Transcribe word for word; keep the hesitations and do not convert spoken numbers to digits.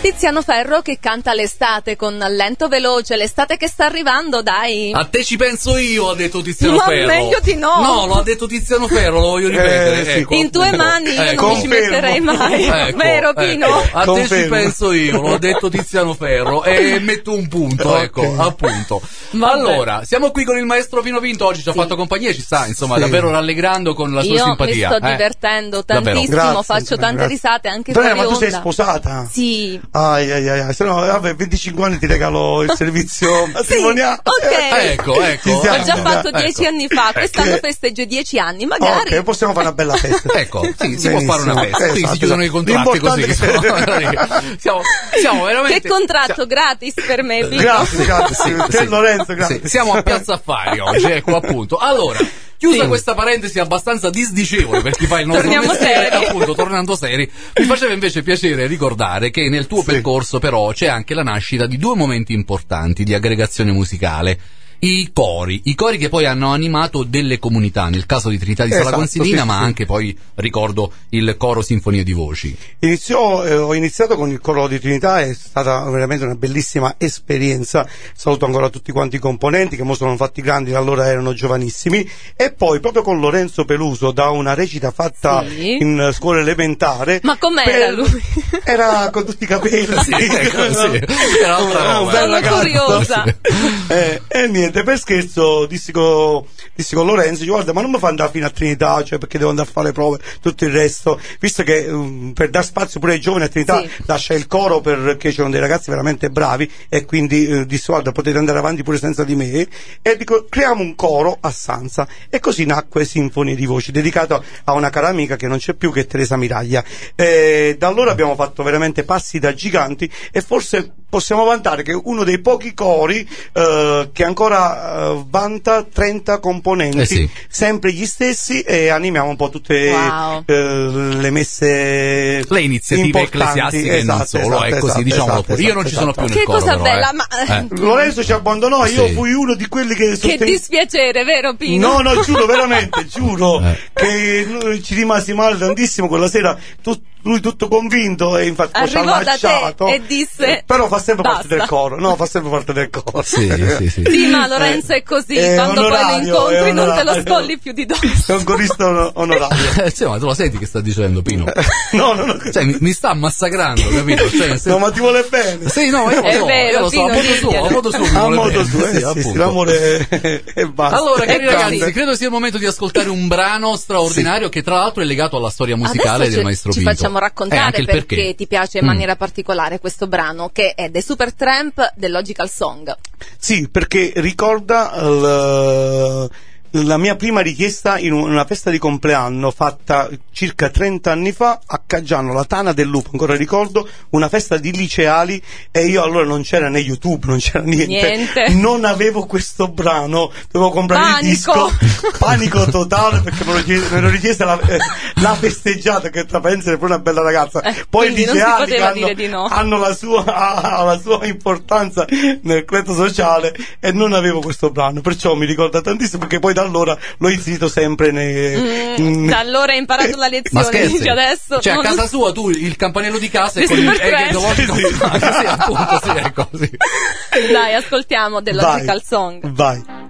Tiziano Ferro che canta l'estate con lento veloce, l'estate che sta arrivando, dai. A te ci penso io, ha detto Tiziano Ma Ferro. meglio di no. No, lo ha detto Tiziano Ferro, lo voglio ripetere. Eh, sì, ecco. In tue mani io Ecco. non mi ci metterei mai. Ecco, Vero Pino? ecco. A Confermo. te ci penso io, lo ha detto Tiziano Ferro e metto un punto, Ok. ecco, appunto. Vabbè. Allora, siamo qui con il maestro Pino Pinto, oggi ci ha Sì. fatto compagnia, ci sta, insomma, Sì. davvero rallegrando con la sua Io simpatia. mi sto eh. divertendo Davvero. tantissimo, Grazie, faccio tante grazie. risate anche Andrea, fuori ma tu sei onda. sposata? Sì. Ai ai ai, ai. Se no, vabbè, venticinque anni ti regalo il servizio matrimoniale. ok. Ecco, ecco. Ci siamo. Ho già fatto Ecco. dieci anni fa, quest'anno Eh. festeggio dieci anni, magari. Ok, possiamo fare una bella festa. Ecco, sì, si può fare una Benissimo. festa. Qui Esatto, si chiudono i esatto. contratti così. L'importante Siamo, siamo veramente. Che contratto gratis per me, Pino. Grazie, grazie. Sì, Te, sì. Lorenzo, grazie. Sì, siamo a Piazza Affari oggi, ecco appunto. Allora, chiusa Sì. questa parentesi abbastanza disdicevole per chi fa il nostro Torniamo mestiere, seri. appunto, tornando seri, mi faceva invece piacere ricordare che nel tuo Sì. percorso però c'è anche la nascita di due momenti importanti di aggregazione musicale. I cori, i cori che poi hanno animato delle comunità, nel caso di Trinità di Sala Esatto, Consilina, sì, ma sì. anche poi ricordo il coro Sinfonia di Voci. Iniziò, eh, ho iniziato con il coro di Trinità, è stata veramente una bellissima esperienza. Saluto ancora tutti quanti i componenti che mo sono fatti grandi, allora erano giovanissimi. E poi proprio con Lorenzo Peluso, da una recita fatta Sì. in scuola elementare. Ma com'era per- lui? Era con tutti i capelli. Sì, ecco, sì. Era altra Un roba. bel Sono ragazzo. curiosa. Eh, e niente, per scherzo dissi con, dissi con Lorenzo, dice, guarda, ma non mi fa andare fino a Trinità, cioè perché devo andare a fare prove, tutto il resto, visto che um, per dar spazio pure ai giovani a Trinità Sì. lascia il coro perché c'erano dei ragazzi veramente bravi, e quindi eh, dissi, guarda, potete andare avanti pure senza di me, e dico, creiamo un coro a Sanza, e così nacque Sinfonia di Voci, dedicato a una cara amica che non c'è più, che è Teresa Miraglia. E da allora abbiamo fatto veramente passi da giganti, e forse possiamo vantare che uno dei pochi cori eh, che ancora eh, vanta trenta componenti, Eh sì. sempre gli stessi, e animiamo un po' tutte Wow. eh, le messe, Le iniziative importanti. ecclesiastiche e non Esatto, solo, esatto, è così, esatto, diciamolo esatto, pure. Io non ci sono esatto. più nel Che coro, cosa però, bella, eh. ma Eh. Lorenzo ci abbandonò, io Sì. fui uno di quelli che che sosten- dispiacere, vero Pino? No, no, giuro, veramente, giuro Eh. che noi ci rimasi male tantissimo quella sera, tu- lui tutto convinto, e infatti poi ci ha Arrivò da te lasciato, e disse, eh, però fa sempre parte basta. del coro, no, fa sempre parte del coro. Sì, sì, sì. Sì, ma Lorenzo è così, è quando poi lo onorario, incontri è non te lo onorario. scolli più di dosso. È un corista ono- onorario. Eh, sì, ma tu lo senti che sta dicendo Pino? No, no, no. Cioè, mi, mi sta massacrando, capito? Cioè, nel senso- No, ma ti vuole bene. Sì, no, io lo È so, vero, io lo so, a Pino, modo suo, diglielo. a modo suo mi A vuole modo bene, suo, eh, sì, sì, sì, appunto. l'amore e basta. Allora, cari Ecco, ragazzi, sì. credo sia il momento di ascoltare un brano straordinario che tra l'altro è legato alla storia musicale Adesso del ci- maestro ci Pinto. facciamo Eh, raccontare anche il perché, perché ti piace in Mm. maniera particolare questo brano, che è The Supertramp del Logical Song. Sì, perché ricorda il- la mia prima richiesta in una festa di compleanno fatta circa trenta anni fa a Caggiano, la Tana del Lupo, ancora ricordo, una festa di liceali, e io allora non c'era né YouTube, non c'era niente, Niente. non avevo questo brano, dovevo comprare Panico. il disco, panico totale, perché me l'ho chiesto- me l'ho richiesta la, eh, la festeggiata, che tra parentesi è pure una bella ragazza, Eh, poi i quindi non si liceali poteva che hanno, dire di no. hanno la sua, ha la sua importanza nel club sociale, e non avevo questo brano, perciò mi ricorda tantissimo, perché poi da allora l'ho inserito sempre nei, Mm, da allora hai imparato la Ma lezione, scherzi? dici adesso. Cioè, a non- casa sua tu il campanello di casa e Di con il Supertramp. egg logico. Sì, sì. Sì, appunto, sì, ecco, sì. Dai, ascoltiamo The Vai, Logical Song. vai.